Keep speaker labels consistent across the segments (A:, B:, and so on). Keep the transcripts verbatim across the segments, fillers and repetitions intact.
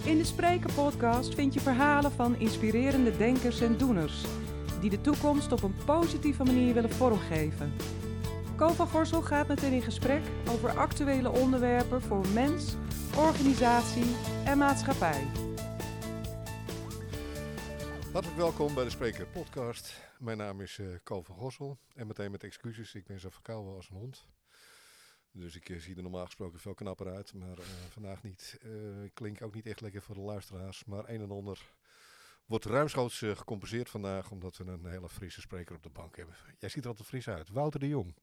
A: In de Spreker-podcast vind je verhalen van inspirerende denkers en doeners die de toekomst op een positieve manier willen vormgeven. Ko van Gorsel gaat met hen in gesprek over actuele onderwerpen voor mens, organisatie en maatschappij.
B: Hartelijk welkom bij de Spreker Podcast. Mijn naam is uh, Ko van Gorsel en meteen met excuses, ik ben zo verkouden als een hond. Dus ik uh, zie er normaal gesproken veel knapper uit, maar uh, vandaag niet. Uh, ik klink ook niet echt lekker voor de luisteraars, maar een en ander wordt ruimschoots uh, gecompenseerd vandaag, omdat we een hele frisse spreker op de bank hebben. Jij ziet er altijd fris uit. Wouter de Jong.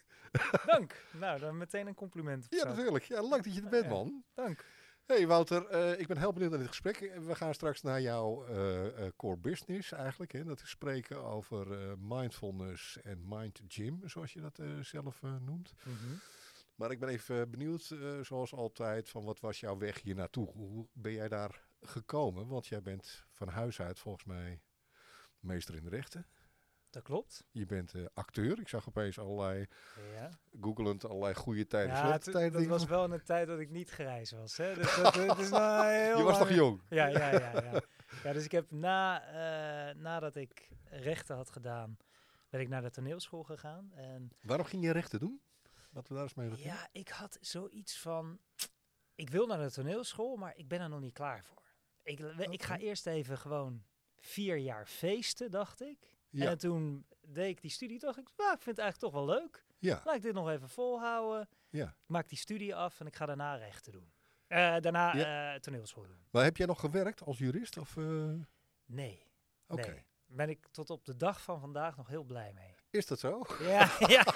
C: Dank. Nou, dan meteen een compliment.
B: Ja, natuurlijk. Ja, leuk dat je er bent,
C: ja,
B: man.
C: Dank.
B: Hey Wouter, uh, ik ben heel benieuwd naar dit gesprek. We gaan straks naar jouw uh, uh, core business eigenlijk. Hè? Dat is spreken over uh, mindfulness en mind gym, zoals je dat uh, zelf uh, noemt.
C: Mm-hmm.
B: Maar ik ben even benieuwd, uh, zoals altijd, van wat was jouw weg hier naartoe? Hoe ben jij daar gekomen? Want jij bent van huis uit volgens mij meester in de rechten.
C: Dat klopt.
B: Je bent uh, acteur. Ik zag opeens allerlei,
C: Ja.
B: googelend allerlei goede tijden,
C: Ja,
B: slechte
C: t-
B: tijden.
C: dat was wel in een tijd dat ik niet grijs was. Hè? Dus dat, dat is nou heel
B: je was
C: lang...
B: nog jong?
C: Ja, ja, ja, ja. ja, dus ik heb na, uh, nadat ik rechten had gedaan, ben ik naar de toneelschool gegaan. En
B: Waarom ging je rechten doen? Laten we daar eens mee beginnen.
C: ja, ik had zoiets van, ik wil naar de toneelschool, maar ik ben er nog niet klaar voor. Ik, okay. ik ga eerst even gewoon vier jaar feesten, dacht ik. Ja. En toen deed ik die studie, dacht ik, nou, ik vind het eigenlijk toch wel leuk.
B: Ja.
C: Laat ik dit nog even volhouden.
B: Ja.
C: Ik maak die studie af en ik ga daarna rechten doen. Uh, daarna
B: ja.
C: uh, toneelschool doen.
B: Maar heb jij nog gewerkt als jurist? Of, uh...
C: Nee.
B: Oké. Okay.
C: Nee. Ben ik tot op de dag van vandaag nog heel blij mee.
B: Is dat zo?
C: Ja. ja.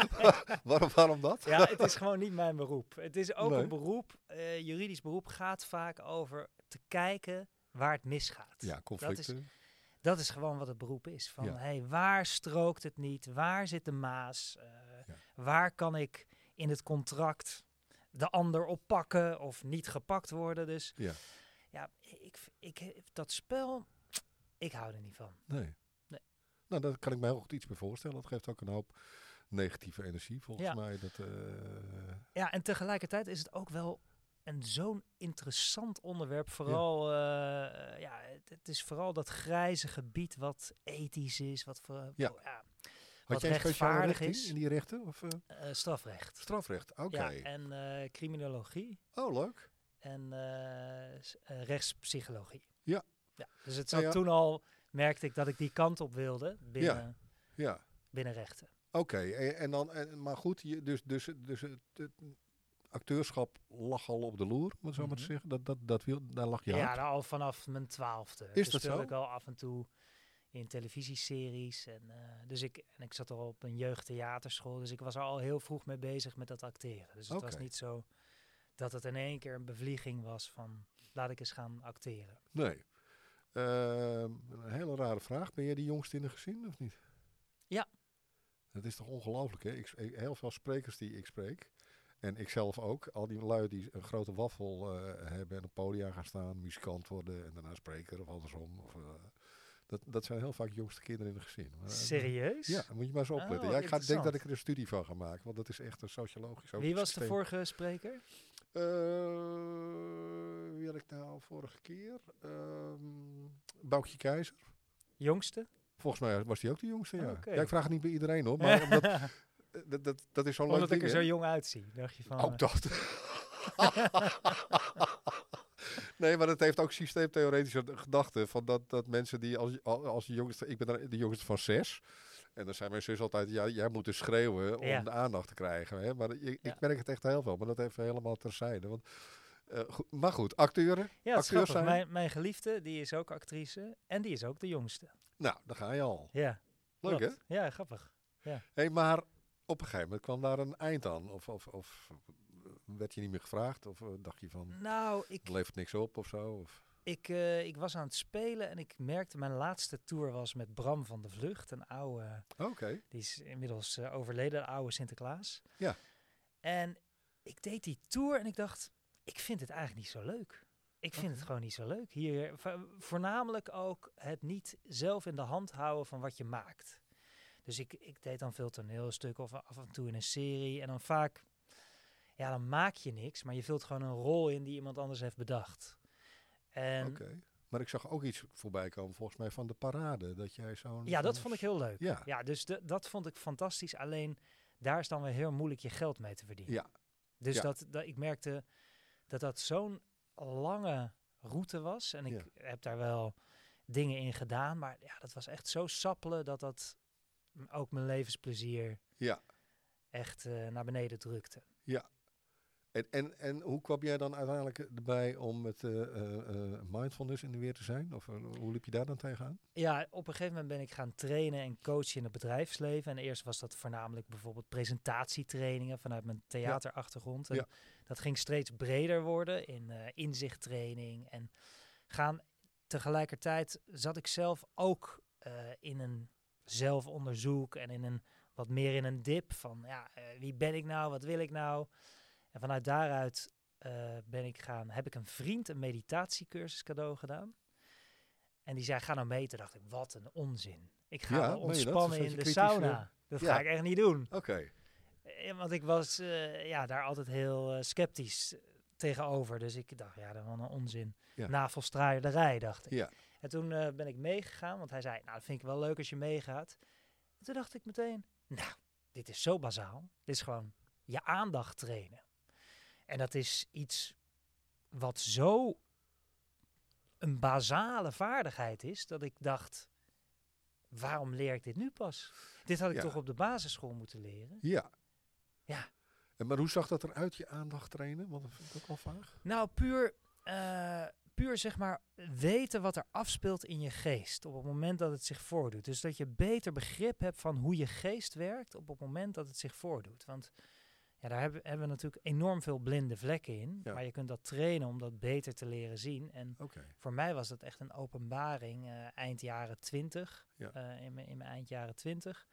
B: waarom, waarom dat?
C: Ja, het is gewoon niet mijn beroep. Het is ook nee. een beroep, uh, juridisch beroep gaat vaak over te kijken waar het misgaat.
B: Ja, conflicten.
C: Dat is, dat is gewoon wat het beroep is. Van,
B: ja.
C: hey, waar strookt het niet? Waar zit de maas? Uh,
B: ja.
C: Waar kan ik in het contract de ander oppakken of niet gepakt worden? Dus
B: ja,
C: ja ik, ik, ik, dat spel, ik hou er niet van.
B: Nee.
C: nee.
B: Nou, daar kan ik mij heel goed iets bij voorstellen. Dat geeft ook een hoop negatieve energie, volgens
C: ja.
B: mij. Dat, uh...
C: Ja, en tegelijkertijd is het ook wel een zo'n interessant onderwerp. Vooral, ja. Uh, ja, het, het is vooral dat grijze gebied wat ethisch is, wat voor,
B: ja.
C: oh, ja,
B: Had jij rechtvaardig is in die rechten? Of, uh?
C: Uh, strafrecht.
B: Strafrecht, oké.
C: Okay. Ja, en uh, criminologie.
B: Oh, leuk.
C: En uh, uh, rechtspsychologie.
B: Ja.
C: ja. Dus het zat
B: ja, ja.
C: toen al, merkte ik dat ik die kant op wilde binnen,
B: ja. Ja.
C: binnen rechten.
B: Oké, okay. en, en dan, en, maar goed, je, dus, dus, dus het, het acteurschap lag al op de loer, om het zo mm-hmm. maar te zeggen. Dat, dat, dat wil, daar lag je
C: Ja,
B: hard.
C: al vanaf mijn twaalfde.
B: Is
C: dus
B: dat zo?
C: ik al af en toe in televisieseries. En, uh, dus ik, en ik zat al op een jeugdtheaterschool. Dus ik was er al heel vroeg mee bezig met dat acteren. Dus het
B: okay.
C: was niet zo dat het in één keer een bevlieging was van laat ik eens gaan acteren.
B: Nee. Uh, een hele rare vraag. Ben jij de jongste in het gezin of niet?
C: Ja.
B: Dat is toch ongelooflijk, hè? Ik, ik, heel veel sprekers die ik spreek, en ik zelf ook, al die lui die een grote waffel uh, hebben en op podia gaan staan, muzikant worden en daarna spreker of andersom. Of, uh, dat, dat zijn heel vaak jongste kinderen in het gezin. Maar, uh,
C: Serieus?
B: Ja, moet je maar eens opletten.
C: Oh,
B: ja, ik ga, denk dat ik er een studie van ga maken, want dat is echt een sociologisch.
C: Wie was
B: systeem.
C: de vorige spreker?
B: Uh, wie had ik nou vorige keer? Uh, Boukje Keizer.
C: Jongste?
B: Volgens mij was hij ook de jongste, ja.
C: Okay.
B: Ja, ik vraag het niet bij iedereen hoor, maar omdat, dat, dat, dat is zo'n leuk
C: Omdat
B: ding,
C: ik er
B: hè?
C: zo jong uitzie, dacht je van...
B: Ook dat. Nee, maar het heeft ook systeemtheoretische gedachten van dat, dat mensen die als, als de jongste... Ik ben de jongste van zes. En dan zijn mijn zus altijd, ja, jij moet dus schreeuwen om ja. de aandacht te krijgen. Hè? Maar ik,
C: ja.
B: ik merk het echt heel veel, maar dat even helemaal terzijde. Want, uh, goed, maar goed, acteuren.
C: Ja,
B: acteurs zijn.
C: Mijn, mijn geliefde, die is ook actrice en die is ook de jongste.
B: Nou, daar ga je al.
C: Ja.
B: Leuk,
C: klopt.
B: hè?
C: Ja, grappig. Ja.
B: Hey, maar op een gegeven moment kwam daar een eind aan. Of, of, of werd je niet meer gevraagd? Of uh, dacht je van,
C: nou, ik,
B: het levert niks op of zo? Of?
C: Ik, uh, ik was aan het spelen en ik merkte, mijn laatste tour was met Bram van de Vlucht. Een oude,
B: okay.
C: die is inmiddels uh, overleden, de oude Sinterklaas.
B: Ja.
C: En ik deed die tour en ik dacht, ik vind het eigenlijk niet zo leuk. Ik vind okay. het gewoon niet zo leuk. Hier, vo- voornamelijk ook het niet zelf in de hand houden van wat je maakt. Dus ik, ik deed dan veel toneelstukken of af en toe in een serie. En dan vaak, ja, dan maak je niks, maar je vult gewoon een rol in die iemand anders heeft bedacht. En
B: Oké. Maar ik zag ook iets voorbij komen, volgens mij van de parade. Dat jij zo'n...
C: ja, dat
B: zo'n-
C: vond ik heel leuk.
B: Ja.
C: Ja, dus de, dat vond ik fantastisch. Alleen daar is dan weer heel moeilijk je geld mee te verdienen.
B: Ja.
C: Dus
B: Ja.
C: dat, dat, ik merkte dat dat zo'n lange route was. En ik
B: Ja.
C: heb daar wel dingen in gedaan. Maar ja, dat was echt zo sappelen dat dat m- ook mijn levensplezier
B: Ja.
C: echt eh, naar beneden drukte.
B: En, en, en hoe kwam jij dan uiteindelijk erbij om met eh, eh, eh, mindfulness in de weer te zijn? Of eh, hoe liep je daar dan tegenaan?
C: Ja, op een gegeven moment ben ik gaan trainen en coachen in het bedrijfsleven. En eerst was dat voornamelijk bijvoorbeeld presentatietrainingen vanuit mijn theaterachtergrond. En
B: Ja.
C: dat ging steeds breder worden in eh, inzichttraining. En gaan tegelijkertijd zat ik zelf ook eh, in een zelfonderzoek en in een wat meer in een dip van ja, eh, wie ben ik nou, wat wil ik nou? En vanuit daaruit eh, ben ik gaan, heb ik een vriend een meditatiecursus cadeau gedaan. En die zei, ga nou mee. Toen dacht ik, wat een onzin. Ik ga
B: Ja,
C: wel
B: meen je dat?
C: ontspannen
B: Zat je
C: in de
B: kritisch,
C: sauna.
B: eh,
C: Dat
B: ja.
C: ga ik echt niet doen.
B: Oké.
C: Eh, Want ik was eh, ja, daar altijd heel eh, sceptisch eh, tegenover. Dus ik dacht, ja, dat is wel een onzin.
B: Ja.
C: Navelstraaierderij, dacht ik.
B: Ja.
C: En toen eh, ben ik meegegaan, want hij zei, nou, dat vind ik wel leuk als je meegaat. En toen dacht ik meteen, nou, dit is zo bazaal. Dit is gewoon je aandacht trainen. En dat is iets wat zo een basale vaardigheid is, dat ik dacht, waarom leer ik dit nu pas? Dit had ik
B: Ja.
C: toch op de basisschool moeten leren?
B: Ja.
C: Ja.
B: En maar hoe zag dat eruit, je aandacht trainen? Want dat vind ik ook wel vaag.
C: Nou, puur, eh, puur zeg maar weten wat er afspeelt in je geest op het moment dat het zich voordoet. Dus dat je beter begrip hebt van hoe je geest werkt op het moment dat het zich voordoet. Want ja, daar hebben, hebben we natuurlijk enorm veel blinde vlekken in.
B: Ja.
C: Maar je kunt dat trainen om dat beter te leren zien. En
B: Oké.
C: voor mij was dat echt een openbaring eh, eind jaren twintig,
B: Ja.
C: eh, in, mijn, in mijn eind jaren twintig,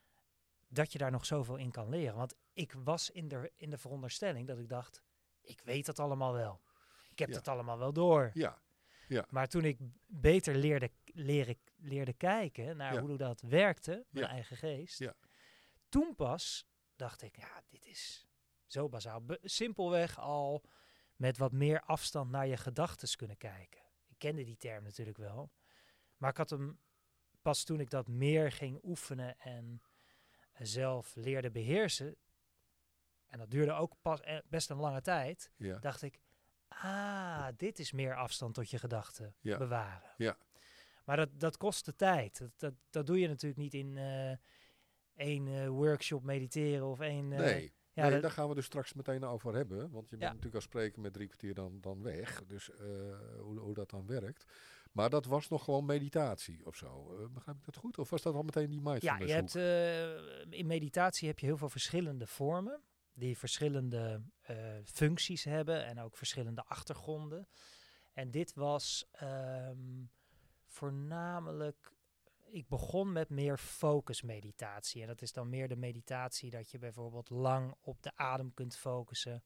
C: dat je daar nog zoveel in kan leren. Want ik was in de, in de veronderstelling dat ik dacht, ik weet dat allemaal wel. Ik heb
B: Ja.
C: het allemaal wel door.
B: Ja.
C: Maar toen ik beter leerde, leren, leerde kijken naar
B: Ja.
C: hoe dat werkte, mijn
B: Ja.
C: eigen geest,
B: Ja.
C: toen pas dacht ik, ja, dit is zo bazaal. Be- simpelweg al met wat meer afstand naar je gedachtes kunnen kijken. Ik kende die term natuurlijk wel. Maar ik had hem pas toen ik dat meer ging oefenen en eh, zelf leerde beheersen. En dat duurde ook pas eh, best een lange tijd.
B: Ja.
C: Dacht ik, ah, dit is meer afstand tot je gedachten
B: Ja.
C: bewaren.
B: Ja.
C: Maar dat, dat kostte tijd. Dat, dat, dat doe je natuurlijk niet in eh, één eh, workshop mediteren of één... eh,
B: Nee.
C: ja,
B: nee,
C: dat-
B: daar gaan we dus straks meteen over hebben. Want je bent
C: Ja.
B: natuurlijk als spreker met drie kwartier dan, dan weg. Dus eh, hoe, hoe dat dan werkt. Maar dat was nog gewoon meditatie of zo. Eh, begrijp ik dat goed? Of was dat al meteen die
C: Ja,
B: mindfulness
C: je hebt, eh, in meditatie heb je heel veel verschillende vormen. Die verschillende eh, functies hebben en ook verschillende achtergronden. En dit was ehm, voornamelijk... Ik begon met meer focusmeditatie. En dat is dan meer de meditatie dat je bijvoorbeeld lang op de adem kunt focussen.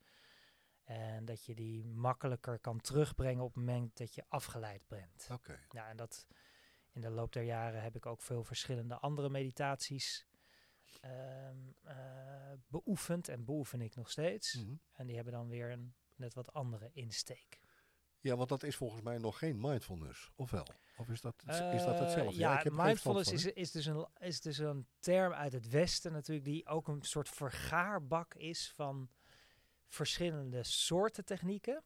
C: En dat je die makkelijker kan terugbrengen op het moment dat je afgeleid bent.
B: Oké.
C: Ja, en dat in de loop der jaren heb ik ook veel verschillende andere meditaties ehm, eh, beoefend en beoefen ik nog steeds.
B: Mhm.
C: En die hebben dan weer een net wat andere insteek.
B: Ja, want dat is volgens mij nog geen mindfulness, of wel? Of is dat, is dat
C: Eh,
B: hetzelfde?
C: Ja,
B: ik heb er geen
C: mindfulness
B: verstand
C: is, is, dus een, is dus een term uit het Westen natuurlijk, die ook een soort vergaarbak is van verschillende soorten technieken.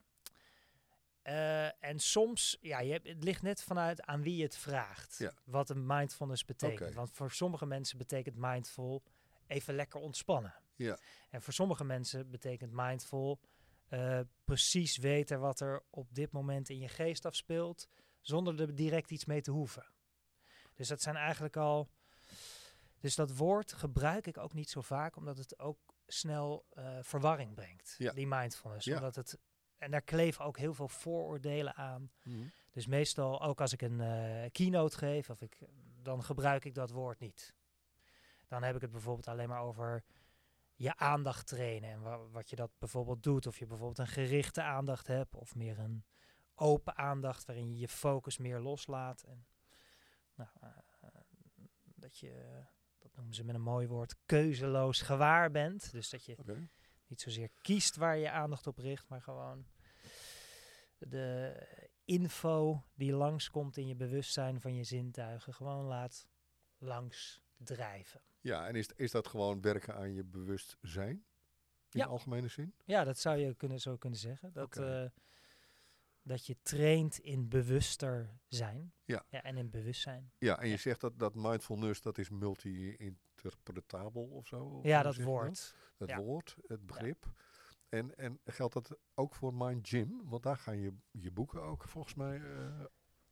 C: Eh, en soms, ja, je hebt, het ligt net vanuit aan wie je het vraagt,
B: Ja.
C: wat een mindfulness betekent.
B: Oké.
C: Want voor sommige mensen betekent mindful even lekker ontspannen.
B: Ja.
C: En voor sommige mensen betekent mindful eh, precies weten wat er op dit moment in je geest afspeelt, zonder er direct iets mee te hoeven. Dus dat zijn eigenlijk al... Dus dat woord gebruik ik ook niet zo vaak, omdat het ook snel eh, verwarring brengt,
B: Ja.
C: die mindfulness.
B: Ja.
C: Omdat het, en daar kleven ook heel veel vooroordelen aan.
B: Mhm.
C: Dus meestal, ook als ik een eh, keynote geef, of ik, dan gebruik ik dat woord niet. Dan heb ik het bijvoorbeeld alleen maar over je aandacht trainen en wa- wat je dat bijvoorbeeld doet. Of je bijvoorbeeld een gerichte aandacht hebt, of meer een open aandacht waarin je je focus meer loslaat. En, nou, eh, dat je, dat noemen ze met een mooi woord, keuzeloos gewaar bent. Dus dat je
B: Oké.
C: niet zozeer kiest waar je je aandacht op richt, maar gewoon de info die langskomt in je bewustzijn van je zintuigen gewoon laat langs drijven.
B: Ja, en is, is dat gewoon werken aan je bewustzijn? In
C: Ja.
B: de algemene zin?
C: Ja, dat zou je kunnen, zo kunnen zeggen. Dat,
B: Oké.
C: eh, dat je traint in bewuster zijn.
B: Ja.
C: Ja, en in bewustzijn.
B: Ja, en je
C: Ja.
B: zegt dat, dat mindfulness, dat is multi-interpretabel of zo? Of
C: Ja,
B: hoe
C: dat
B: zeg je
C: woord.
B: Dat
C: Ja.
B: woord, het begrip. En, en geldt dat ook voor Mind Gym? Want daar gaan je, je boeken ook volgens mij... eh,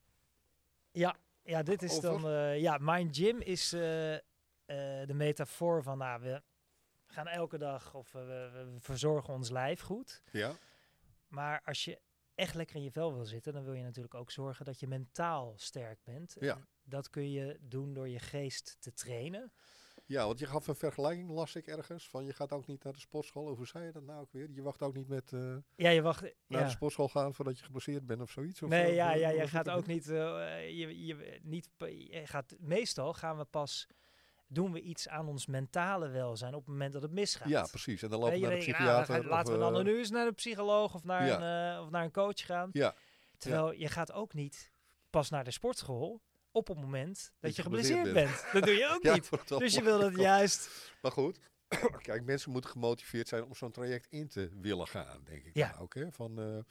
C: Ja, ja, dit is
B: Over?
C: dan... eh, ja, Mind Gym is eh, eh, de metafoor van... Nou, we gaan elke dag of eh, we, we verzorgen ons lijf goed.
B: ja,
C: Maar als je echt lekker in je vel wil zitten... dan wil je natuurlijk ook zorgen dat je mentaal sterk bent.
B: Ja.
C: En dat kun je doen door je geest te trainen.
B: ja, want je gaf een vergelijking, las ik ergens. Van je gaat ook niet naar de sportschool. Of hoe zei je dat nou ook weer? Je wacht ook niet met eh,
C: Ja, je wacht...
B: naar
C: ja.
B: de sportschool gaan voordat je geblesseerd bent of zoiets? Of,
C: Nee,
B: eh,
C: ja,
B: of,
C: ja,
B: hoe
C: je
B: was
C: gaat
B: dat
C: ook niet, eh, je, je, niet, pa- je gaat, meestal gaan we pas, doen we iets aan ons mentale welzijn op het moment dat het misgaat.
B: Ja, precies. En dan
C: Eh,
B: lopen
C: je
B: we naar de
C: denkt, nou, dan
B: psychiater.
C: ga- laten
B: of,
C: we dan
B: eh,
C: nu eens naar een psycholoog of naar,
B: Ja.
C: een, eh, of naar een coach gaan.
B: Ja,
C: Terwijl je gaat ook niet pas naar de sportschool op het moment dat,
B: je
C: je
B: geblesseerd
C: geblesseerd bent. Dat doe je ook
B: ja,
C: niet.
B: voor het
C: Dus je
B: wel
C: wil dat
B: klopt.
C: juist...
B: Maar goed, kijk, mensen moeten gemotiveerd zijn om zo'n traject in te willen gaan, denk ik.
C: Ja.
B: dan ook, hè? Van, eh,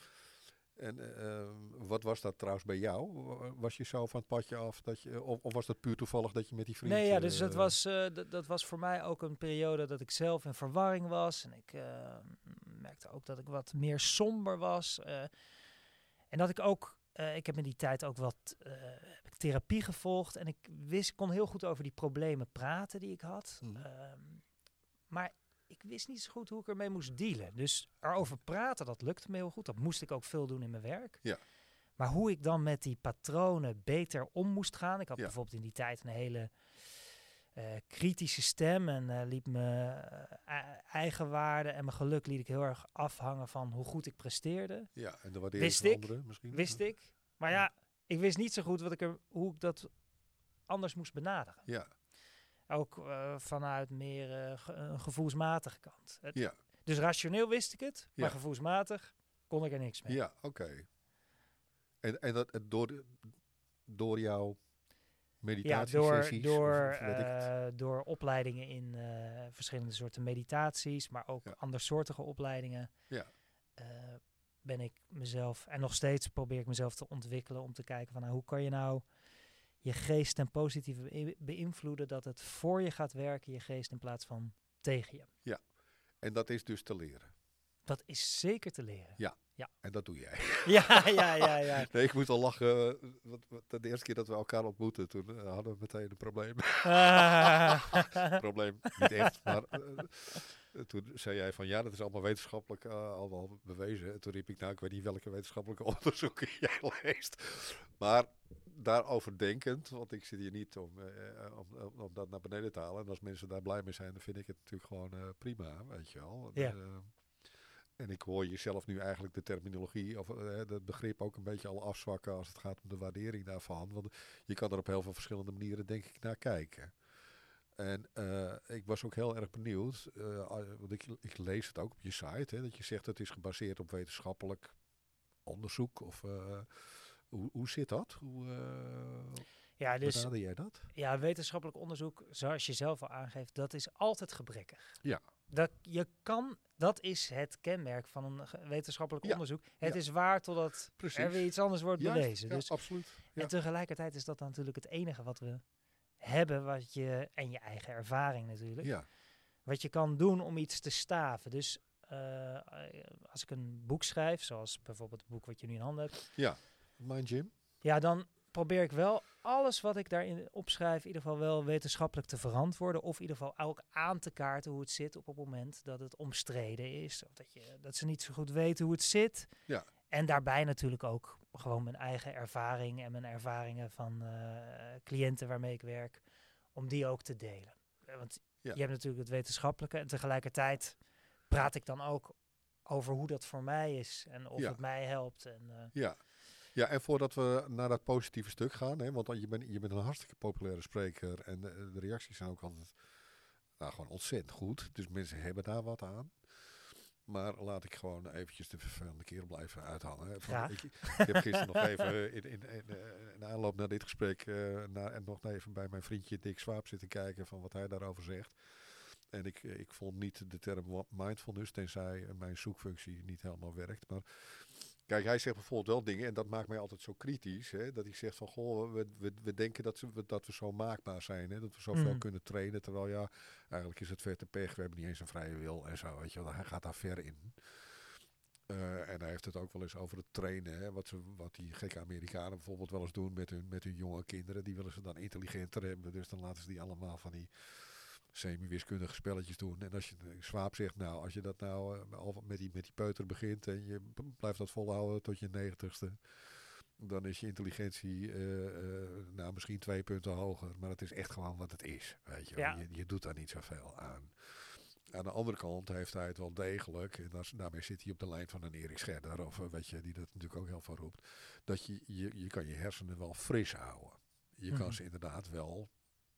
B: en eh, wat was dat trouwens bij jou? Was je zo van het padje af? Dat je, of, of was dat puur toevallig dat je met die vriend...
C: Nee, ja, dus
B: eh,
C: dat was, eh, d- dat was voor mij ook een periode dat ik zelf in verwarring was. En ik eh, merkte ook dat ik wat meer somber was. eh. en dat ik ook, eh, ik heb in die tijd ook wat eh, heb ik therapie gevolgd. En ik wist, kon heel goed over die problemen praten die ik had.
B: Mhm.
C: Ehm, maar ik wist niet zo goed hoe ik ermee moest dealen. Dus erover praten, dat lukte me heel goed. Dat moest ik ook veel doen in mijn werk.
B: Ja.
C: Maar hoe ik dan met die patronen beter om moest gaan. Ik had
B: Ja.
C: bijvoorbeeld in die tijd een hele eh, kritische stem. En eh, liet mijn uh, eigenwaarde en mijn geluk liet ik heel erg afhangen van hoe goed ik presteerde.
B: Ja, en de waardering
C: Wist
B: van
C: ik,
B: anderen misschien?
C: Wist ik. Maar ja, ik wist niet zo goed wat ik er, hoe ik dat anders moest benaderen.
B: Ja,
C: Ook uh, vanuit meer uh, ge een gevoelsmatige kant. Het,
B: ja,
C: Dus rationeel wist ik het, maar
B: Ja.
C: gevoelsmatig kon ik er niks mee.
B: ja, oké. En, en dat het door, de- door jouw
C: Ja,
B: meditatiesessies?
C: door, door,
B: of, of weet ik het?
C: uh, door opleidingen in uh, verschillende soorten meditaties, maar ook
B: Ja.
C: andersoortige opleidingen,
B: Ja.
C: uh, ben ik mezelf, en nog steeds probeer ik mezelf te ontwikkelen om te kijken van nou, hoe kan je nou je geest ten positieve be- beïnvloeden dat het voor je gaat werken, je geest, in plaats van tegen je.
B: En dat is dus te leren.
C: Dat is zeker te leren.
B: En dat doe jij.
C: Ja, ja, ja, ja.
B: Nee, ik moet al lachen. uh, wat, wat, de eerste keer dat we elkaar ontmoetten, toen uh, hadden we meteen een probleem. probleem, niet echt. Maar uh, toen zei jij van ja, dat is allemaal wetenschappelijk uh, allemaal bewezen. En toen riep ik nou, ik weet niet welke wetenschappelijke onderzoeken jij leest. Maar daarover denkend, want ik zit hier niet om, uh, om, om, om dat naar beneden te halen. En als mensen daar blij mee zijn, dan vind ik het natuurlijk gewoon uh, prima, weet je wel.
C: Ja.
B: Uh, En ik hoor jezelf nu eigenlijk de terminologie of uh, het begrip ook een beetje al afzwakken als het gaat om de waardering daarvan. Want je kan er op heel veel verschillende manieren denk ik naar kijken. En uh, ik was ook heel erg benieuwd, uh, want ik, ik lees het ook op je site, hè, dat je zegt het is gebaseerd op wetenschappelijk onderzoek. Of, uh, hoe, hoe zit dat? Hoe uh,
C: Ja, dus
B: benader jij dat?
C: ja, wetenschappelijk onderzoek, zoals je zelf al aangeeft, dat is altijd gebrekkig.
B: Ja.
C: Dat, je kan, dat is het kenmerk van een ge- wetenschappelijk
B: Ja.
C: onderzoek. Het
B: Ja.
C: is waar totdat
B: Precies.
C: er weer iets anders wordt
B: Juist,
C: bewezen.
B: ja,
C: Dus,
B: absoluut. Ja.
C: En tegelijkertijd is dat natuurlijk het enige wat we hebben, wat je, en je eigen ervaring natuurlijk,
B: Ja,
C: wat je kan doen om iets te staven. Dus uh, als ik een boek schrijf, zoals bijvoorbeeld het boek wat je nu in handen hebt,
B: ja. Mind Gym?
C: ja, dan probeer ik wel alles wat ik daarin opschrijf, in ieder geval wel wetenschappelijk te verantwoorden. Of in ieder geval ook aan te kaarten hoe het zit op het moment dat het omstreden is. Of dat, je, dat ze niet zo goed weten hoe het zit.
B: Ja.
C: En daarbij natuurlijk ook gewoon mijn eigen ervaring en mijn ervaringen van uh, cliënten waarmee ik werk, om die ook te delen. Want
B: Ja.
C: je hebt natuurlijk het wetenschappelijke en tegelijkertijd praat ik dan ook over hoe dat voor mij is en of
B: Ja.
C: het mij helpt. En, uh,
B: Ja. Ja, en voordat we naar dat positieve stuk gaan, hè, want je bent, je bent een hartstikke populaire spreker en de, de reacties zijn ook altijd nou, gewoon ontzettend goed. Dus mensen hebben daar wat aan. Maar laat ik gewoon eventjes de vervelende kerel blijven uithangen.
C: Graag.
B: Ik, ik heb gisteren nog even in, in, in, in aanloop naar dit gesprek uh, naar, en nog even bij mijn vriendje Dick Swaap zitten kijken van wat hij daarover zegt. En ik, ik vond niet de term mindfulness, tenzij mijn zoekfunctie niet helemaal werkt. Maar kijk, hij zegt bijvoorbeeld wel dingen, en dat maakt mij altijd zo kritisch. Hè, dat hij zegt van, goh, we, we, we denken dat, we, dat we zo maakbaar zijn. Hè, dat we zoveel mm. kunnen trainen. Terwijl ja, eigenlijk is het ver te pech. We hebben niet eens een vrije wil en zo. Weet je wel, hij gaat daar ver in. Uh, en hij heeft het ook wel eens over het trainen. Hè, wat, ze, wat die gekke Amerikanen bijvoorbeeld wel eens doen met hun, met hun jonge kinderen. Die willen ze dan intelligenter hebben. Dus dan laten ze die allemaal van die semi-wiskundige spelletjes doen. En als je Swaap zegt, nou, als je dat nou uh, al met die, met die peuter begint en je blijft dat volhouden tot je negentigste, dan is je intelligentie uh, uh, nou misschien twee punten hoger. Maar het is echt gewoon wat het is. Weet je, ja. je, je doet daar niet zoveel aan. Aan de andere kant heeft hij het wel degelijk, en dat, daarmee zit hij op de lijn van een Erik Scherder, of weet je, die dat natuurlijk ook heel veel roept, dat je, je, je kan je hersenen wel fris houden. Je mm-hmm. kan ze inderdaad wel.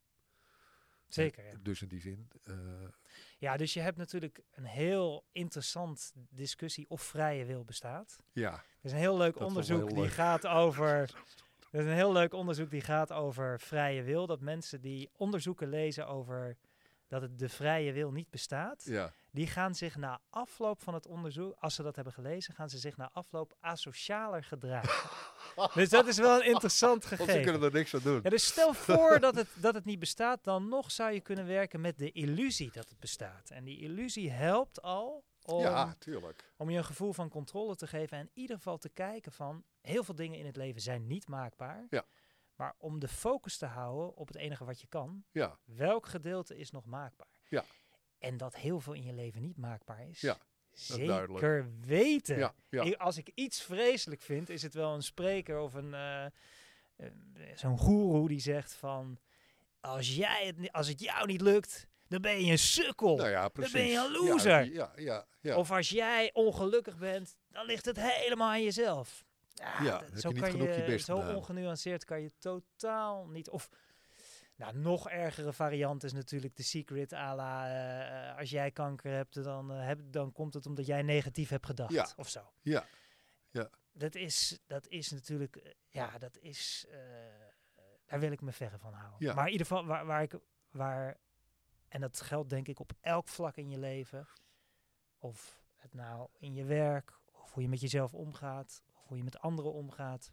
C: Zeker, ja.
B: Dus in die zin. Uh,
C: ja, dus je hebt natuurlijk een heel interessant discussie of vrije wil bestaat.
B: Ja.
C: Er is een heel leuk onderzoek heel die leuk. gaat over. Er is een heel leuk onderzoek die gaat over vrije wil. Dat mensen die onderzoeken lezen over dat het de vrije wil niet bestaat,
B: ja.
C: die gaan zich na afloop van het onderzoek, als ze dat hebben gelezen, gaan ze zich na afloop asocialer gedragen. Dus dat is wel een interessant gegeven.
B: Want ze kunnen er niks aan doen.
C: Ja, dus stel voor dat het, dat het niet bestaat, dan nog zou je kunnen werken met de illusie dat het bestaat. En die illusie helpt al om,
B: ja, tuurlijk.
C: om je een gevoel van controle te geven en in ieder geval te kijken van, heel veel dingen in het leven zijn niet maakbaar.
B: Ja.
C: Maar om de focus te houden op het enige wat je kan,
B: ja.
C: welk gedeelte is nog maakbaar?
B: Ja.
C: En dat heel veel in je leven niet maakbaar is.
B: Ja.
C: Zeker weten.
B: Ja, ja.
C: Ik, als ik iets vreselijk vind, is het wel een spreker of een uh, uh, zo'n goeroe die zegt van, als, jij het, als het jou niet lukt, dan ben je een sukkel.
B: Nou ja, precies.
C: Dan ben je een loser.
B: Ja, ja, ja, ja.
C: Of als jij ongelukkig bent, dan ligt het helemaal aan jezelf. Ja,
B: ja
C: dat,
B: heb
C: zo
B: je niet
C: kan
B: genoeg
C: je,
B: je best
C: zo
B: gedaan.
C: ongenuanceerd kan je totaal niet. Of nou, nog ergere variant is natuurlijk de secret à la, uh, als jij kanker hebt, dan, uh, heb, dan komt het omdat jij negatief hebt gedacht.
B: Ja.
C: Of zo.
B: Ja. Ja.
C: Dat is, dat is natuurlijk, uh, ja, dat is, uh, daar wil ik me verre van houden.
B: Ja.
C: Maar in ieder geval, waar, waar ik, waar, en dat geldt denk ik op elk vlak in je leven, of het nou in je werk, of hoe je met jezelf omgaat, of hoe je met anderen omgaat.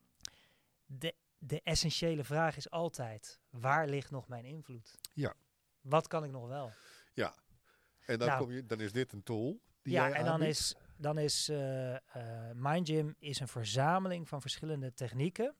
C: De De essentiële vraag is altijd, waar ligt nog mijn invloed?
B: Ja.
C: Wat kan ik nog wel?
B: Ja. En dan,
C: nou,
B: kom je, dan is dit een tool die
C: ja,
B: jij
C: en dan
B: aanbiedt.
C: is, dan is uh, uh, MindGym is een verzameling van verschillende technieken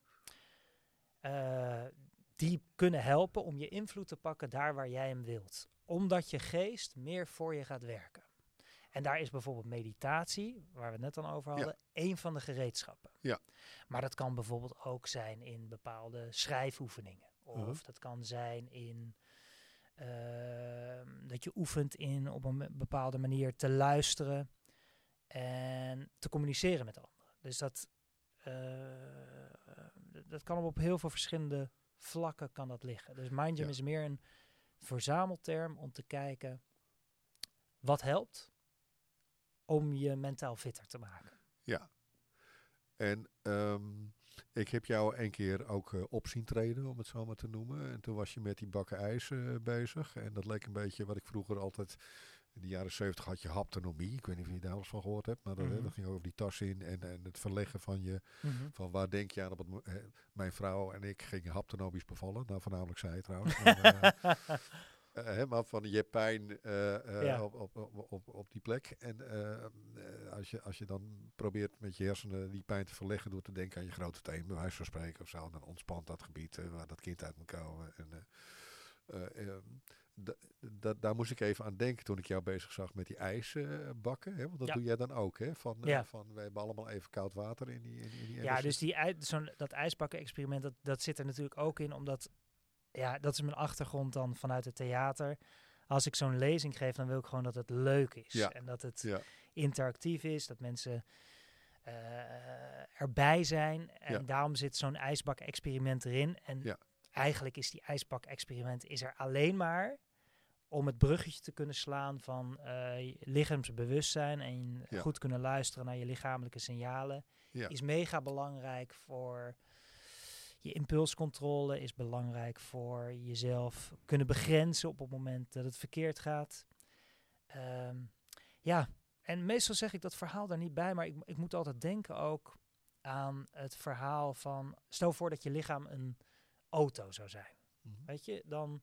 C: uh, die kunnen helpen om je invloed te pakken daar waar jij hem wilt. Omdat je geest meer voor je gaat werken. En daar is bijvoorbeeld meditatie, waar we het net dan over hadden, ja. één van de gereedschappen.
B: Ja.
C: Maar dat kan bijvoorbeeld ook zijn in bepaalde schrijfoefeningen. Of uh-huh. dat kan zijn in uh, dat je oefent in op een bepaalde manier te luisteren en te communiceren met anderen. Dus dat, uh, dat kan op heel veel verschillende vlakken kan dat liggen. Dus MindGym ja. is meer een verzamelterm om te kijken wat helpt om je mentaal fitter te maken.
B: Ja. En um, ik heb jou een keer ook uh, op zien treden, om het zo maar te noemen. En toen was je met die bakken ijs uh, bezig. En dat leek een beetje wat ik vroeger altijd... In de jaren zeventig had je haptonomie. Ik weet niet of je daar wel eens van gehoord hebt. Maar dat, mm-hmm. dat ging over die tas in en, en het verleggen van je... Mm-hmm. Van waar denk je aan? Op het, uh, mijn vrouw en ik gingen haptonomisch bevallen. Nou, voornamelijk zij trouwens. Maar, uh, Uh, he, maar van je hebt pijn uh, uh, ja. op, op, op, op, op die plek. En uh, uh, als, je, als je dan probeert met je hersenen die pijn te verleggen door te denken aan je grote teen, bij wijze van spreken of zo, dan ontspant dat gebied uh, waar dat kind uit moet komen. En, uh, uh, uh, d- d- daar moest ik even aan denken toen ik jou bezig zag met die ijsbakken. Uh, want dat ja. doe jij dan ook, hè? Van, uh, ja. van we hebben allemaal even koud water in die in, in die
C: Ja, dus die ij- zo'n, dat ijsbakken-experiment, dat, dat zit er natuurlijk ook in, omdat... Ja, dat is mijn achtergrond dan vanuit het theater. Als ik zo'n lezing geef, dan wil ik gewoon dat het leuk is.
B: Ja.
C: En dat het
B: ja.
C: interactief is, dat mensen uh, erbij zijn. En ja. daarom zit zo'n ijsbak-experiment erin. En
B: ja.
C: eigenlijk is die ijsbak-experiment is er alleen maar om het bruggetje te kunnen slaan van uh, je lichaamsbewustzijn en
B: Ja.
C: goed kunnen luisteren naar je lichamelijke signalen,
B: Ja.
C: is mega belangrijk voor je impulscontrole, is belangrijk voor jezelf kunnen begrenzen op het moment dat het verkeerd gaat. Um, ja, en meestal zeg ik dat verhaal daar niet bij, maar ik, ik moet altijd denken ook aan het verhaal van, stel voor dat je lichaam een auto zou zijn.
B: Mm-hmm.
C: Weet je, dan...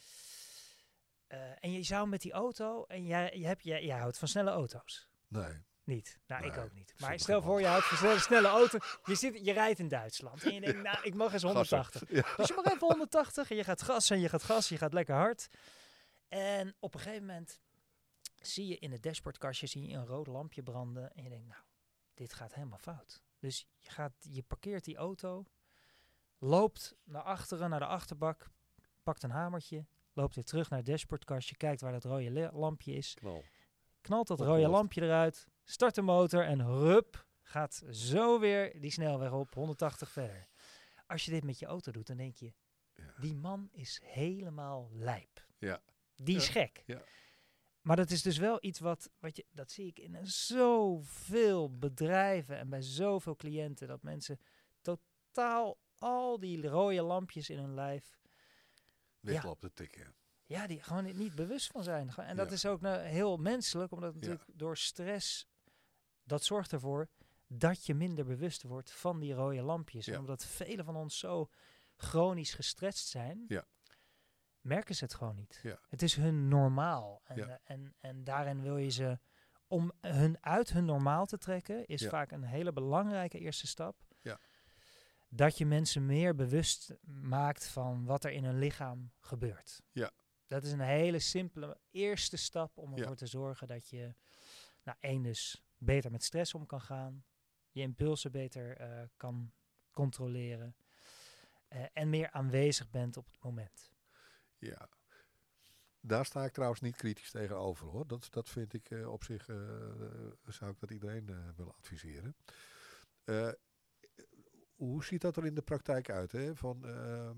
C: Uh, en je zou met die auto, en jij, je, hebt, jij, jij houdt van snelle auto's.
B: Nee.
C: Niet. Nou,
B: nee,
C: ik ook niet. Maar stel voor, je houdt van snelle, snelle auto. Je, zit, je rijdt in Duitsland. En je denkt, ja. nou, ik mag eens honderdtachtig. Ja. Dus je mag even honderdtachtig. En je gaat gas en je gaat gas. Je gaat lekker hard. En op een gegeven moment zie je in het dashboardkastje zie je een rood lampje branden. En je denkt, nou, dit gaat helemaal fout. Dus je, gaat, je parkeert die auto. Loopt naar achteren, naar de achterbak. Pakt een hamertje. Loopt weer terug naar het dashboardkastje. Kijkt waar dat rode le- lampje is.
B: Knal.
C: Knalt dat
B: Opgelost.
C: rode lampje eruit. Start de motor en hup. Gaat zo weer die snelweg op. honderdtachtig verder. Als je dit met je auto doet, dan denk je...
B: Ja.
C: Die man is helemaal lijp.
B: Ja.
C: Die is
B: Ja.
C: gek.
B: Ja.
C: Maar dat is dus wel iets wat, wat je... Dat zie ik in zoveel bedrijven en bij zoveel cliënten. Dat mensen totaal al die rode lampjes in hun lijf...
B: Weglopen te tikken.
C: Ja, die gewoon niet bewust van zijn. En dat
B: Ja.
C: is ook nou heel menselijk, omdat natuurlijk
B: Ja.
C: door stress... Dat zorgt ervoor dat je minder bewust wordt van die rode lampjes.
B: Ja.
C: En omdat velen van ons zo chronisch gestrest zijn...
B: Ja.
C: merken ze het gewoon niet.
B: Ja.
C: Het is hun normaal. En,
B: Ja.
C: uh, en, en daarin wil je ze... Om hun uit hun normaal te trekken... is
B: Ja.
C: vaak een hele belangrijke eerste stap.
B: Ja.
C: Dat je mensen meer bewust maakt van wat er in hun lichaam gebeurt.
B: Ja.
C: Dat is een hele simpele eerste stap om ervoor
B: Ja.
C: te zorgen dat je... Nou, één dus beter met stress om kan gaan. Je impulsen beter uh, kan controleren. Uh, en meer aanwezig bent op het moment.
B: Ja. Daar sta ik trouwens niet kritisch tegenover, hoor. Dat, dat vind ik uh, op zich, uh, zou ik dat iedereen uh, willen adviseren. Uh, hoe ziet dat er in de praktijk uit? Hè? Van, uh,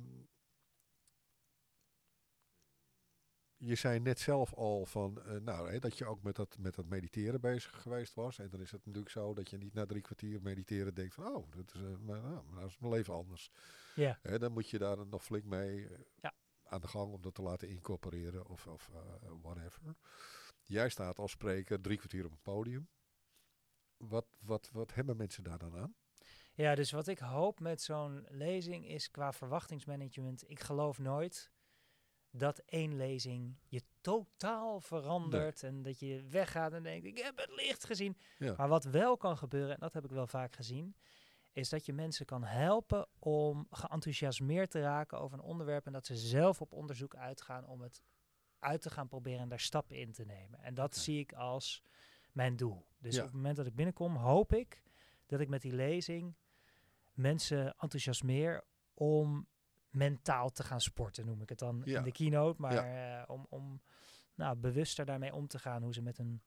B: je zei net zelf al van, uh, nou, hè, dat je ook met dat, met dat mediteren bezig geweest was. En dan is het natuurlijk zo dat je niet na drie kwartier mediteren denkt van, oh, dat is, uh, maar, nou, maar nou is mijn leven anders.
C: Ja.
B: Hè, dan moet je daar nog flink mee uh,
C: ja.
B: aan de gang om dat te laten incorporeren of, of uh, whatever. Jij staat als spreker drie kwartier op een podium. Wat, wat, wat hebben mensen daar dan aan?
C: Ja, dus wat ik hoop met zo'n lezing is qua verwachtingsmanagement. Ik geloof nooit dat één lezing je totaal verandert. Nee. En dat je weggaat en denkt, ik heb het licht gezien. Ja. Maar wat wel kan gebeuren, en dat heb ik wel vaak gezien, is dat je mensen kan helpen om geenthousiasmeerd te raken over een onderwerp. En dat ze zelf op onderzoek uitgaan om het uit te gaan proberen en daar stappen in te nemen. En dat okay. zie ik als mijn doel. Dus ja. op het moment dat ik binnenkom, hoop ik dat ik met die lezing mensen enthousiasmeer om mentaal te gaan sporten, noem ik het dan ja. in de keynote. Maar ja. uh, om, om nou, bewuster daarmee om te gaan, hoe ze met hun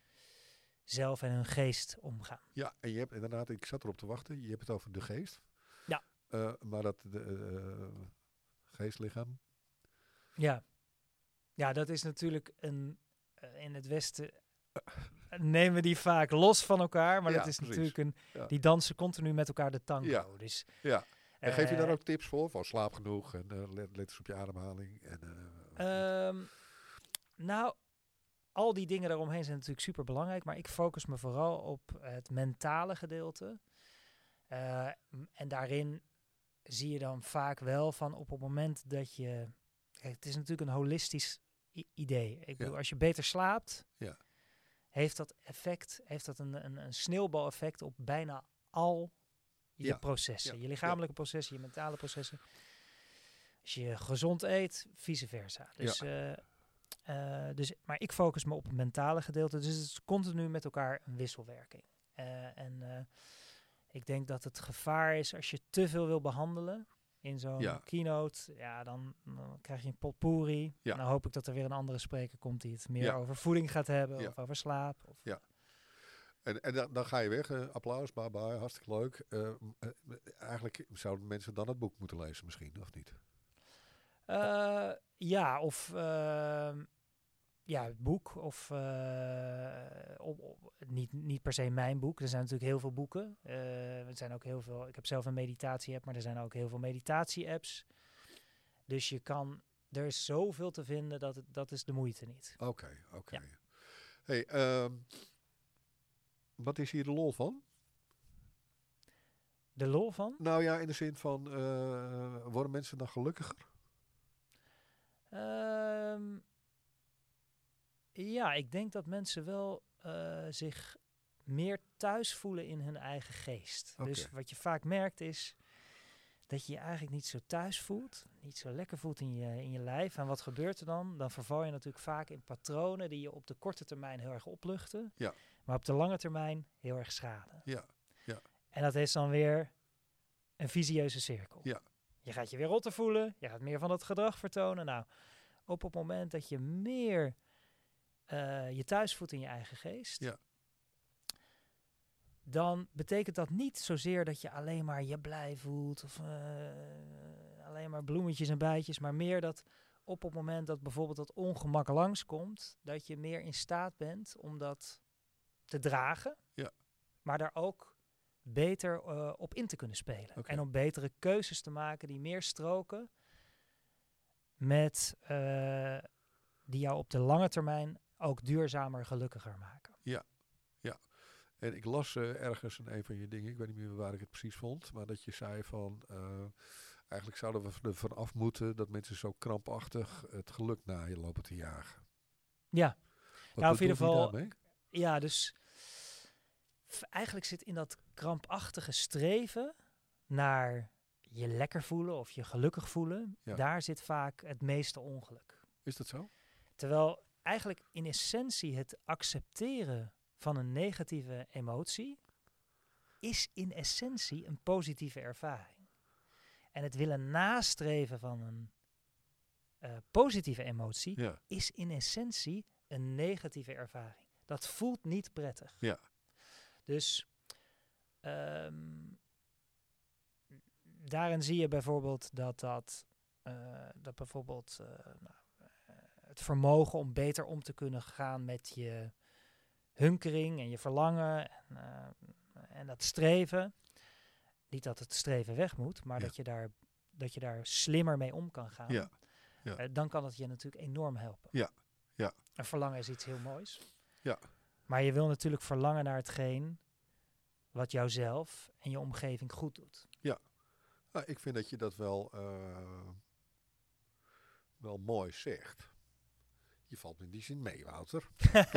C: zelf en hun geest omgaan.
B: Ja, en je hebt inderdaad, ik zat erop te wachten, je hebt het over de geest.
C: Ja.
B: Uh, maar dat de uh, geest-lichaam.
C: Ja. Ja, dat is natuurlijk een, uh, in het Westen uh, nemen die vaak los van elkaar, maar ja, dat is precies. natuurlijk een, ja. die dansen continu met elkaar de tango.
B: Ja.
C: Dus,
B: ja. En uh, geef je daar ook tips voor? Van slaap genoeg en uh, let, let eens op je ademhaling. En,
C: uh, um, nou, al die dingen daaromheen zijn natuurlijk super belangrijk, maar ik focus me vooral op het mentale gedeelte. Uh, en daarin zie je dan vaak wel van op het moment dat je... Kijk, het is natuurlijk een holistisch i- idee. Ik bedoel, ja. als je beter slaapt,
B: ja.
C: heeft dat effect, heeft dat een, een, een sneeuwbaleffect op bijna al je
B: ja.
C: processen.
B: Ja.
C: Je lichamelijke
B: ja.
C: processen, je mentale processen. Als je gezond eet, vice versa. Dus, ja. uh, uh, dus, maar ik focus me op het mentale gedeelte. Dus het is continu met elkaar een wisselwerking. Uh, en uh, ik denk dat het gevaar is als je te veel wil behandelen in zo'n
B: ja.
C: keynote, ja, dan, dan krijg je een potpourri.
B: Ja.
C: Dan hoop ik dat er weer een andere spreker komt die het meer
B: ja.
C: over voeding gaat hebben
B: ja.
C: of over slaap. Of
B: ja. En, en dan, dan ga je weg, uh, applaus, bye bye, hartstikke leuk. Uh, uh, eigenlijk zouden mensen dan het boek moeten lezen misschien, of niet?
C: Uh, ja, of uh, ja, het boek of uh, op, op, niet, niet per se mijn boek. Er zijn natuurlijk heel veel boeken. Uh, er zijn ook heel veel. Ik heb zelf een meditatie-app, maar er zijn ook heel veel meditatie-apps. Dus je kan, er is zoveel te vinden dat het, dat is de moeite niet.
B: Oké, okay, oké. Okay.
C: Ja.
B: Hey, um, wat is hier de lol van?
C: De lol van?
B: Nou ja, in de zin van, uh, worden mensen dan gelukkiger?
C: Um, ja, ik denk dat mensen wel uh, zich meer thuis voelen in hun eigen geest. Okay. Dus wat je vaak merkt is dat je je eigenlijk niet zo thuis voelt, niet zo lekker voelt in je, in je lijf. En wat gebeurt er dan? Dan verval je natuurlijk vaak in patronen die je op de korte termijn heel erg opluchten,
B: ja.
C: maar op de lange termijn heel erg schaden.
B: Ja. Ja.
C: En dat is dan weer een visieuze cirkel.
B: Ja.
C: Je gaat je weer rotter voelen, je gaat meer van dat gedrag vertonen. Nou, op het moment dat je meer uh, je thuis voelt in je eigen geest,
B: ja.
C: dan betekent dat niet zozeer dat je alleen maar je blij voelt of uh, alleen maar bloemetjes en bijtjes, maar meer dat op het moment dat bijvoorbeeld dat ongemak langskomt, dat je meer in staat bent om dat te dragen,
B: ja.
C: maar daar ook beter uh, op in te kunnen spelen. Okay. En om betere keuzes te maken die meer stroken met uh, die jou op de lange termijn ook duurzamer gelukkiger maken.
B: Ja, ja. En ik las uh, ergens in een van je dingen, ik weet niet meer waar ik het precies vond, maar dat je zei van, uh, eigenlijk zouden we ervan af moeten dat mensen zo krampachtig het geluk na je lopen te jagen.
C: Ja.
B: Wat
C: nou, in ieder geval,
B: daarmee?
C: Ja, dus f- eigenlijk zit in dat krampachtige streven naar je lekker voelen of je gelukkig voelen, ja. Daar zit vaak het meeste ongeluk.
B: Is dat zo?
C: Terwijl eigenlijk in essentie het accepteren van een negatieve emotie is in essentie een positieve ervaring. En het willen nastreven van een uh, positieve emotie
B: ja.
C: is in essentie een negatieve ervaring. Dat voelt niet prettig.
B: Ja.
C: Dus um, daarin zie je bijvoorbeeld dat dat, uh, dat bijvoorbeeld uh, nou, uh, het vermogen om beter om te kunnen gaan met je hunkering en je verlangen en, uh, en dat streven. Niet dat het streven weg moet, maar ja. dat je daar dat je daar slimmer mee om kan gaan.
B: Ja. Ja.
C: Uh, dan kan het je natuurlijk enorm helpen.
B: Ja. Ja.
C: En verlangen is iets heel moois.
B: Ja.
C: Maar je wil natuurlijk verlangen naar hetgeen wat jouzelf en je omgeving goed doet.
B: Ja. Nou, ik vind dat je dat wel, uh, wel mooi zegt. Je valt in die zin mee, Wouter.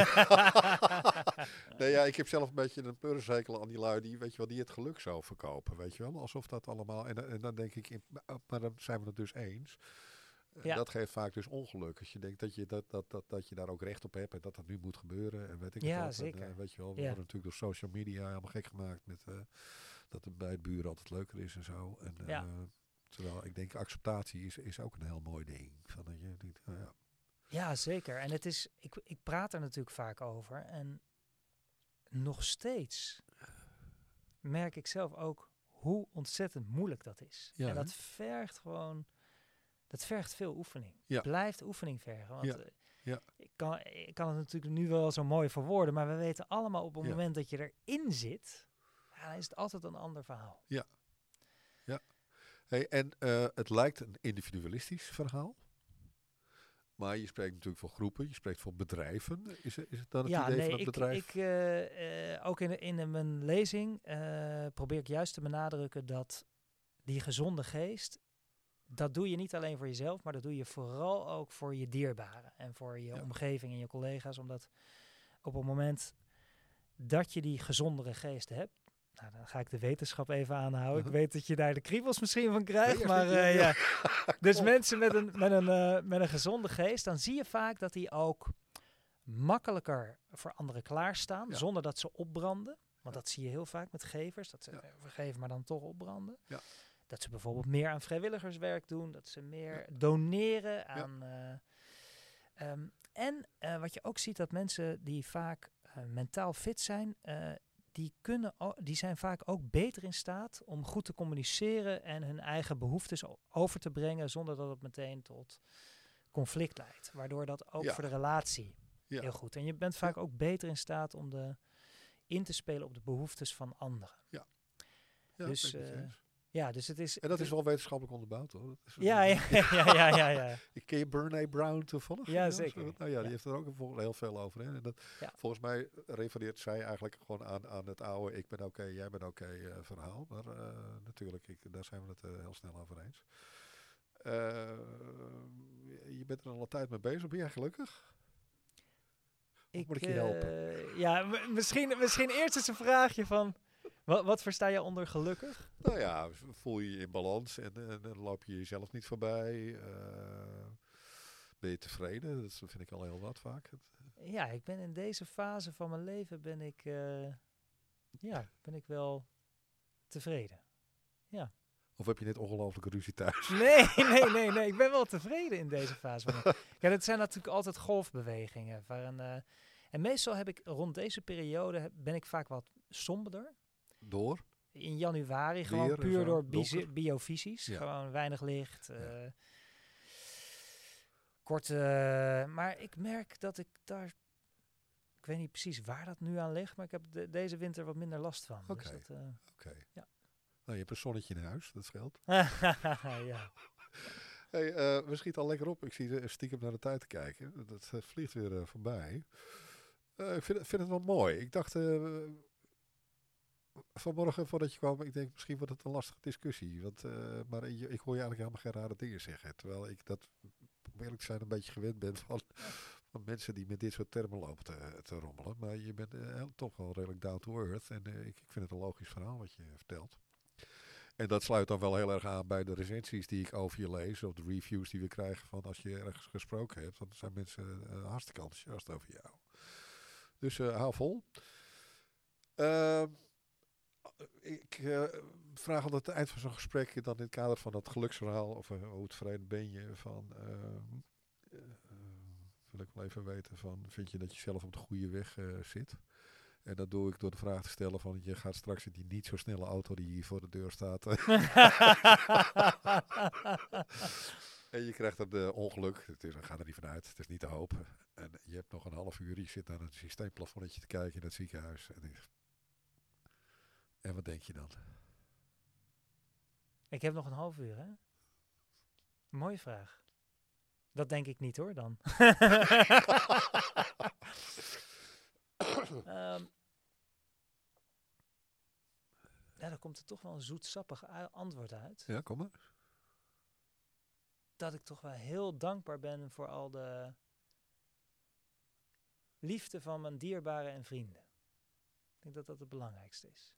B: Nee, ja, ik heb zelf een beetje een peurenzekel aan die lui die, weet je wel, die het geluk zo verkopen, weet je wel. Alsof dat allemaal, en, en dan denk ik, in, maar dan zijn we het dus eens. Ja. Dat geeft vaak dus ongeluk. Als je denkt dat je, dat, dat, dat, dat je daar ook recht op hebt en dat dat nu moet gebeuren. En weet ik
C: ja,
B: wat.
C: zeker.
B: En, uh, weet je wel, we
C: ja.
B: worden natuurlijk door social media helemaal gek gemaakt met uh, dat het bij het buren altijd leuker is en zo. En, uh,
C: ja.
B: Terwijl ik denk acceptatie is, is ook een heel mooi ding. Van dat je denkt, uh, ja.
C: Ja, zeker. En het is, ik, ik praat er natuurlijk vaak over. En nog steeds merk ik zelf ook hoe ontzettend moeilijk dat is.
B: Ja,
C: en dat
B: hè?
C: vergt gewoon, dat vergt veel oefening.
B: Ja.
C: Blijft oefening vergen. Want
B: ja.
C: Uh,
B: ja.
C: ik, kan, ik kan het natuurlijk nu wel zo mooi verwoorden, maar we weten allemaal op het
B: ja.
C: moment dat je erin zit, ja, dan is het altijd een ander verhaal.
B: Ja. Ja. Hey, en uh, het lijkt een individualistisch verhaal. Maar je spreekt natuurlijk voor groepen, je spreekt voor bedrijven. Is het, is het dan het
C: ja,
B: idee
C: nee,
B: van het
C: ik,
B: bedrijf?
C: Ik, uh, uh, ook in, in mijn lezing uh, probeer ik juist te benadrukken dat die gezonde geest, dat doe je niet alleen voor jezelf, maar dat doe je vooral ook voor je dierbaren. En voor je ja. omgeving en je collega's. Omdat op het moment dat je die gezondere geest hebt, nou, dan ga ik de wetenschap even aanhouden. Uh-huh. Ik weet dat je daar de kriebels misschien van krijgt. Nee, maar uh, ja. Dus mensen met een, met, een, uh, met een gezonde geest, dan zie je vaak dat die ook makkelijker voor anderen klaarstaan. Ja. Zonder dat ze opbranden. Want ja. dat zie je heel vaak met gevers. Dat ze ja. vergeven, maar dan toch opbranden.
B: Ja.
C: Dat ze bijvoorbeeld meer aan vrijwilligerswerk doen. Dat ze meer ja. doneren aan... Ja. Uh, um, en uh, wat je ook ziet, dat mensen die vaak uh, mentaal fit zijn... Uh, Die, kunnen, die zijn vaak ook beter in staat om goed te communiceren en hun eigen behoeftes over te brengen zonder dat het meteen tot conflict leidt. Waardoor dat ook
B: Ja.
C: voor de relatie
B: Ja.
C: heel goed. En je bent vaak ook beter in staat om de, in te spelen op de behoeftes van anderen.
B: Ja,
C: dus,
B: ben ik met je
C: uh,
B: eens.
C: ja, dus het is...
B: En dat
C: de,
B: is wel wetenschappelijk onderbouwd, hoor. Dat is,
C: ja, ja, ja, ja, ja, ja.
B: Ik ken je Brené Brown toevallig?
C: Ja, zeker.
B: Nou ja, die
C: ja.
B: heeft er ook bijvoorbeeld heel veel over. Hè? En dat,
C: ja.
B: Volgens mij refereert zij eigenlijk gewoon aan, aan het oude ik ben oké, okay, jij bent oké okay, uh, verhaal. Maar uh, natuurlijk, ik, daar zijn we het uh, heel snel over eens. Uh, je bent er al een tijd mee bezig. Ben jij gelukkig? Of
C: Ik,
B: moet ik je helpen?
C: Uh, ja, m- misschien, misschien eerst eens een vraagje van... Wat, wat versta je onder gelukkig?
B: Nou ja, voel je je in balans en, en, en loop je jezelf niet voorbij. Uh, ben je tevreden? Dat vind ik al heel wat vaak.
C: Ja, ik ben in deze fase van mijn leven ben ik, uh, ja, ben ik wel tevreden. Ja.
B: Of heb je net ongelooflijke ruzie thuis?
C: Nee, nee, nee, nee. Ik ben wel tevreden in deze fase van mijn leven. Ja, dat zijn natuurlijk altijd golfbewegingen. Waarin, uh, en meestal heb ik rond deze periode ben ik vaak wat somberder.
B: Door?
C: In januari, gewoon
B: Weer,
C: puur
B: zo,
C: door bizi- biofysisch.
B: Ja.
C: Gewoon weinig licht. Uh,
B: ja.
C: Kort, uh, maar ik merk dat ik daar... Ik weet niet precies waar dat nu aan ligt, maar ik heb de, deze winter wat minder last van.
B: Oké,
C: okay. dus uh,
B: okay.
C: ja.
B: Nou, je hebt een zonnetje in huis, dat scheelt.
C: ja.
B: Hey, uh, we schieten al lekker op. Ik zie uh, stiekem naar de tijd te kijken. Dat uh, vliegt weer uh, voorbij. Uh, ik vind, vind het wel mooi. Ik dacht... Uh, vanmorgen voordat je kwam, ik denk misschien wordt het een lastige discussie. Want, uh, maar ik, ik hoor je eigenlijk helemaal geen rare dingen zeggen. Terwijl ik dat, om eerlijk te zijn, een beetje gewend ben van, van mensen die met dit soort termen lopen te, te rommelen. Maar je bent uh, toch wel redelijk down to earth. En uh, ik, ik vind het een logisch verhaal wat je vertelt. En dat sluit dan wel heel erg aan bij de recensies die ik over je lees. Of de reviews die we krijgen van als je ergens gesproken hebt. Want dan zijn mensen uh, hartstikke enthousiast over jou. Dus uh, hou vol. Uh, Ik uh, vraag altijd het eind van zo'n gesprek, dan in het kader van dat geluksverhaal, of uh, hoe tevreden ben je, van, uh, uh, wil ik wel even weten van, vind je dat je zelf op de goede weg uh, zit? En dat doe ik door de vraag te stellen van, je gaat straks in die niet zo snelle auto die hier voor de deur staat. En je krijgt er de ongeluk, het is, ga er niet vanuit, het is niet te hopen. En je hebt nog een half uur, je zit naar een systeemplafonnetje te kijken in het ziekenhuis. En ik, En wat denk je dan?
C: Ik heb nog een half uur, hè? Mooie vraag. Dat denk ik niet, hoor, dan. um, ja, dan komt er toch wel een zoetsappig antwoord uit.
B: Ja, kom maar.
C: Dat ik toch wel heel dankbaar ben voor al de liefde van mijn dierbaren en vrienden. Ik denk dat dat het belangrijkste is.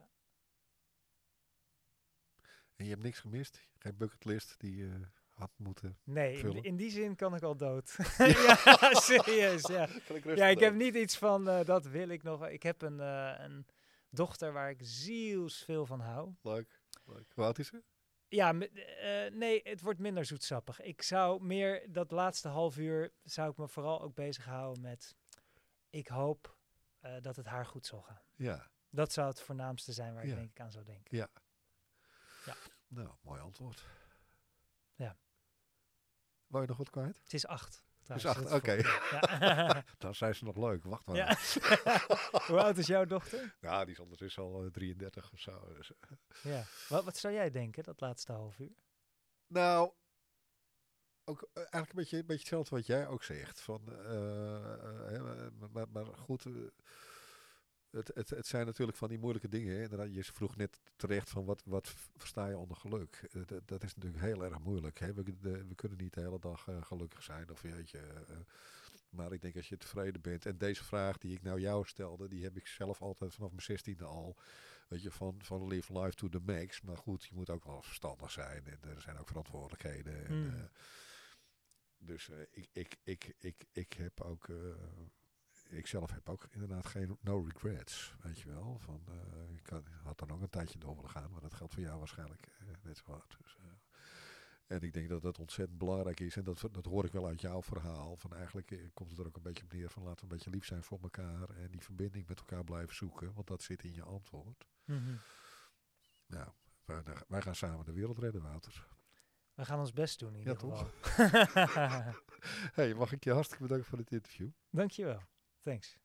B: En je hebt niks gemist? Geen bucketlist die je uh, had moeten
C: Nee,
B: vullen?
C: in, in die zin kan ik al dood. Ja, serieus. Ja, ik, ja, ik heb niet iets van, uh, dat wil ik nog. Ik heb een, uh, een dochter waar ik zielsveel van hou.
B: Leuk. Leuk. Hoe oud is ze?
C: Ja, m- uh, nee, het wordt minder zoetsappig. Ik zou meer, dat laatste half uur, zou ik me vooral ook bezighouden met... Ik hoop uh, dat het haar goed zal gaan.
B: Ja.
C: Dat zou het voornaamste zijn waar
B: ja.
C: ik denk ik aan zou denken.
B: Ja.
C: Ja.
B: Nou, mooi antwoord.
C: Ja.
B: Wou je nog wat kwijt?
C: Het is acht.
B: Het is acht, oké. Okay. Ja. Dan zijn ze nog leuk, wacht maar.
C: Ja. Hoe oud is jouw dochter?
B: Ja, die is ondertussen al uh, drieëndertig of zo. Dus.
C: Ja. Wat, wat zou jij denken, dat laatste half uur?
B: Nou, ook uh, eigenlijk een beetje, een beetje hetzelfde wat jij ook zegt. Van, uh, uh, maar, maar goed... Uh, Het, het, het zijn natuurlijk van die moeilijke dingen. Hè. Je vroeg net terecht van wat, wat versta je onder geluk. Uh, dat, dat is natuurlijk heel erg moeilijk. Hè. We, de, we kunnen niet de hele dag uh, gelukkig zijn. Of, weet je, uh, maar ik denk als je tevreden bent. En deze vraag die ik nou jou stelde, die heb ik zelf altijd vanaf mijn zestiende al. Weet je, van, van live life to the max. Maar goed, je moet ook wel verstandig zijn. En er zijn ook verantwoordelijkheden. En,
C: mm.
B: uh, dus uh, ik, ik, ik, ik, ik heb ook... Uh, Ik zelf heb ook inderdaad geen no regrets, weet je wel. Van, uh, ik had, had dan ook een tijdje door willen gaan, maar dat geldt voor jou waarschijnlijk uh, net zo hard. Dus, uh, en ik denk dat dat ontzettend belangrijk is. En dat, dat hoor ik wel uit jouw verhaal. Van eigenlijk uh, komt het er ook een beetje op neer van laten we een beetje lief zijn voor elkaar. En die verbinding met elkaar blijven zoeken, want dat zit in je antwoord.
C: Mm-hmm.
B: Nou, wij, wij gaan samen de wereld redden, Wouter.
C: We gaan ons best doen in ieder
B: Ja, toch?
C: geval.
B: Hey, mag ik je hartstikke bedanken voor dit interview.
C: Dankjewel. Thanks.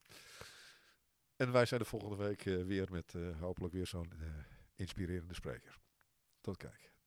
B: En wij zijn de volgende week uh, weer met uh, hopelijk weer zo'n uh, inspirerende spreker. Tot kijk.